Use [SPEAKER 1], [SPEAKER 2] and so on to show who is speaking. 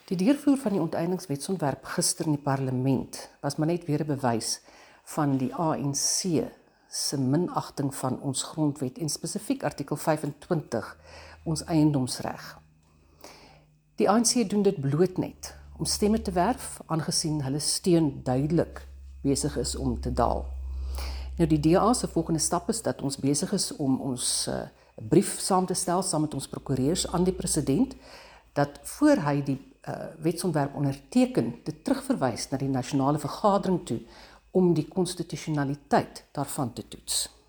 [SPEAKER 1] Die deurvoer van die onteieningswetsontwerp gister in die parlement was maar net weer 'n bewys van die ANC se minagting van ons grondwet en spesifiek artikel 25, ons eiendomsreg. Die ANC doen dit bloot net om stemme te werf, aangesien hulle steun duidelik besig is om te daal. Nou die DA se volgende stap is dat ons besig is om ons brief saam te stel, saam met ons prokureurs aan die president, dat voor hy die wetsontwerp onderteken, dit terugverwys na die nasionale vergadering toe, om die konstitusionaliteit daarvan te toets.